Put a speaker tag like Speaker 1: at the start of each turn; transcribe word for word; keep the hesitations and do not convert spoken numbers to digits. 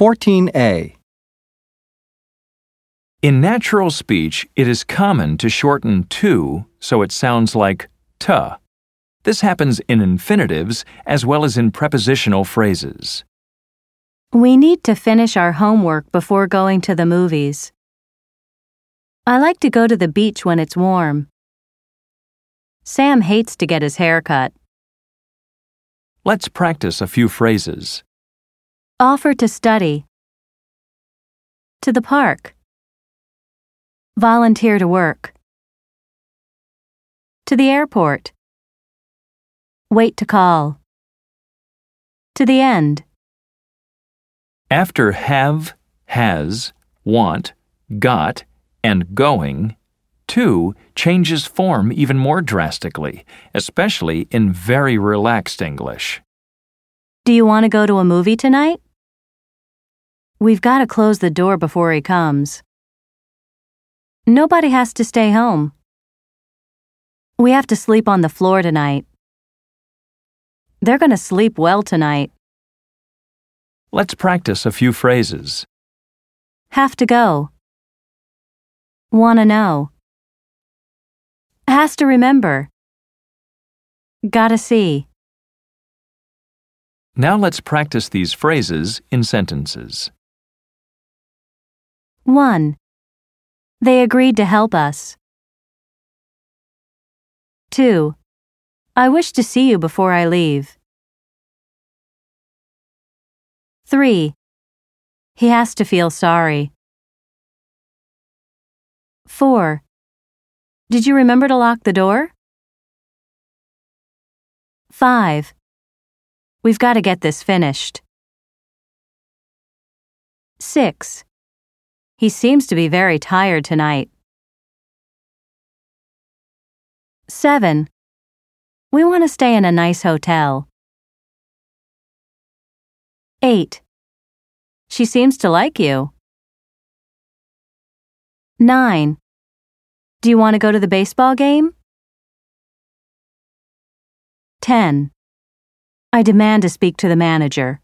Speaker 1: fourteen A.
Speaker 2: In natural speech, it is common to shorten to so it sounds like tuh. This happens in infinitives as well as in prepositional phrases.
Speaker 3: We need to finish our homework before going to the movies. I like to go to the beach when it's warm. Sam hates to get his hair cut.
Speaker 2: Let's practice a few phrases.
Speaker 3: Offer to study. To the park. Volunteer to work. To the airport. Wait to call. To the end.
Speaker 2: After have, has, want, got, and going, to changes form even more drastically, especially in very relaxed English.
Speaker 3: Do you want to go to a movie tonight? We've got to close the door before he comes. Nobody has to stay home. We have to sleep on the floor tonight. They're going to sleep well tonight.
Speaker 2: Let's practice a few phrases.
Speaker 3: Have to go. Want to know. Has to remember. Gotta see.
Speaker 2: Now let's practice these phrases in sentences.
Speaker 3: one. They agreed to help us. two. I wish to see you before I leave. three. He has to feel sorry. four. Did you remember to lock the door? five. We've got to get this finished. six. He seems to be very tired tonight. seven. We want to stay in a nice hotel. eight. She seems to like you. nine. Do you want to go to the baseball game? ten. I demand to speak to the manager.